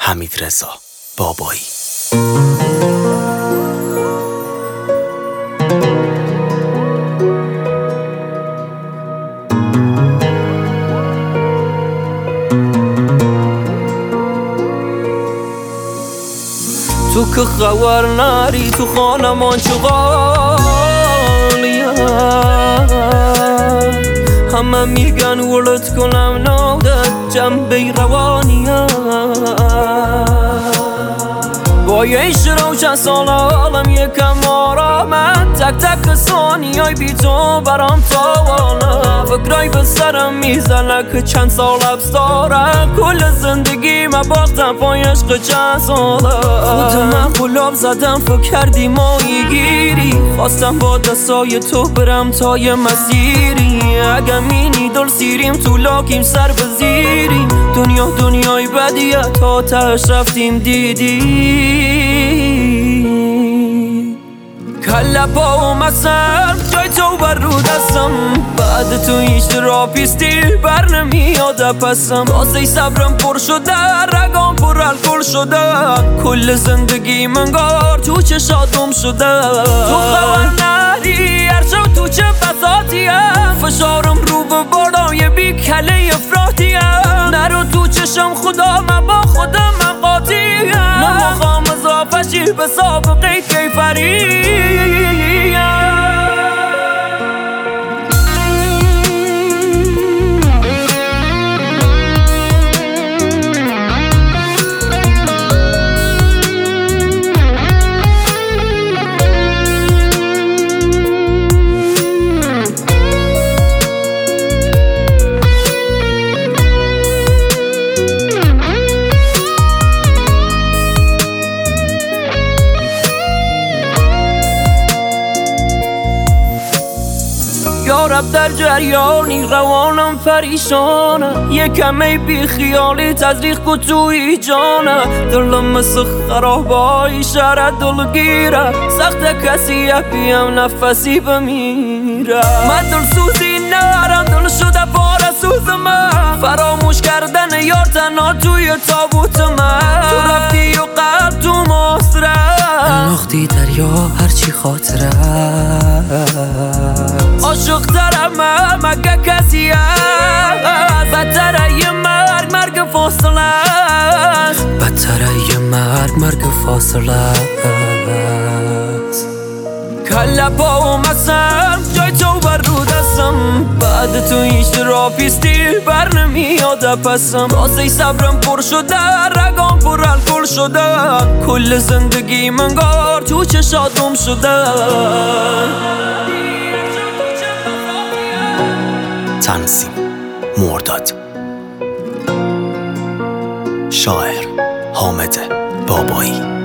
حمیدرضا بابایی. تو که خبر نری تو خانمان چغالیه، همه میگن ولد کنم نادت جنبه روانیه. با یه روشن سال عالم یکم آرامه، تک تک ثانیه‌ی بی تو برام تاوانه. فکرای به سرم میزنه که چند سال حبس داره، کل زندگی من باختم پای عشق چند ساله. خودم قلاب زدم فکر کردی مایی گیری، خواستم با دستای تو برم تا یه مسیری. اگه مینی دل سیریم تو لاکیم سر بزیریم، دنیا دنیای بدیه تا تهش رفتیم دیدی. کله پا اومدم جای تو بر رو دستم، بعد تو هیچ تراپیستی بر نمیاد پسم. واسه صبرم پر شده، رگام پر الکل شده، کل زندگی منگار تو چشاتم شده. تو خبر نری هر شب تو چه بساتیم، فشارم رو به بالای بی کله افراطیم. نرو تو چشم خدا من با خودم من قاطیم، نمیخوام اضافه شی به سابقه کیفری. یارب در جریانی روانم پریشانه، یکمی بی خیالی تزریق کو توی جانه. دلم مثل خرابای شهر دلگیره، سخت کسی بیم نفسی بمیره. من دل سوزی نرم، دل شده پاره سوز من، فراموش کردن یار تنها توی تابوت من. تو رفتی و قلب تو مصره انداختی دریا هرچی خاطره. عاشق ترم مگه کسی هست، بدتره یه مرگ فاصله است، بدتره یه مرگ فاصله است. کله پا اومدم جای تو بر رو دستم، بعد تو هیچ تراپیستی بر نمیاد پسم. واسه صبرم پر شده، رگام پر الکل شده، کل زندگی منگار تو چشاتم شده. تنظیم مرداد، شاعر حامد بابایی.